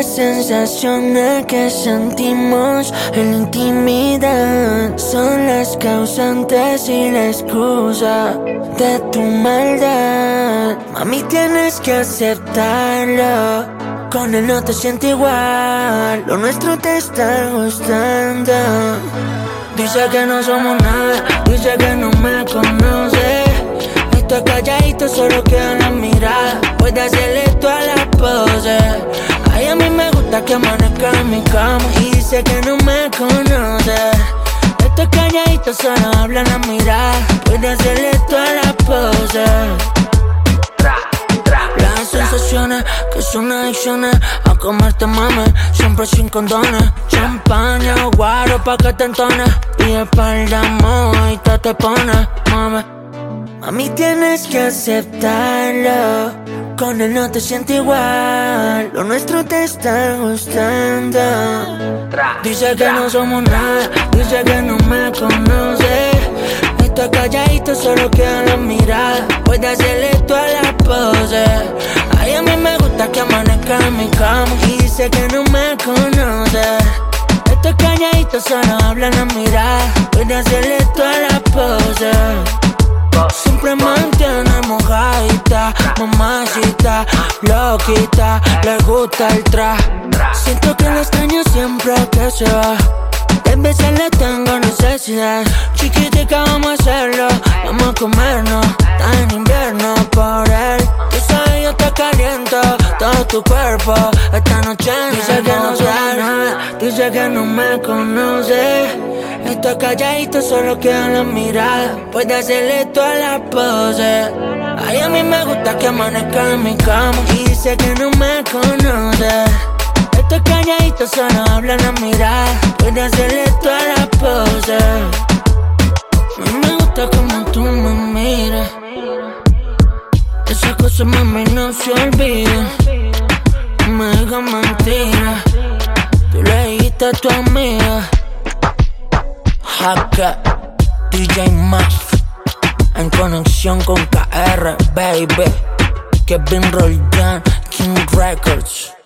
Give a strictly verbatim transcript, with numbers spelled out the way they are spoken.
las sensaciones que sentimos en la intimidad son las causantes y la excusa de tu maldad. Mami, tienes que aceptarlo, con él no te sientes igual, lo nuestro te está gustando. Dice que no somos nada, dice que no me conoce. Estoy calladito, solo queda la mirada. Puede hacerle todas las poses. Ay, a mí me gusta que amanezca en mi cama y dice que no me conoce. Estoy calladito, solo habla la mirada. Puede hacerle todas las poses. Las sensaciones que son adicciones a comerte, mami, siempre sin condones. Champaña o guaro pa' que te entones. Y espalda moja y te te pones, mami. Mami, tienes que aceptarlo, con él no te sientes igual, lo nuestro te está gustando. Dice que no somos nada, dice que no me conoce. Estoy calladito, solo queda la mirada. Puede hacerle todas las poses. Ay, a mí me gusta que amanezca en mi cama y dice que no me conoce. Estoy calladito, solo habla la mirada. Puede hacerle todas las poses. Siempre mantiene mojadita, mamacita, loquita, le gusta el tra. Siento que la extraño siempre que se va. De veces le tengo necesidad. Chiquitica, vamos a hacerlo, vamos a comernos. Está en invierno por él. Tú sabes, yo te caliento todo tu cuerpo. Esta noche dice que no sabe nada, dice que no me conoce. Estoy calladito, solo queda la mirada. Puede hacerle todas las poses. Ay, a mí me gusta que amanezca en mi cama y dice que no me conoce. Estoy calladito, solo habla la mirada. Puede hacerle todas las poses. A mí me gusta como tú me miras. Esas cosas, mami, no se olvidan. No me digas mentiras. Tú le dijiste a tu amiga. Haka, D J Maf, en conexión con K R, baby. Kevin Roldan, King Records.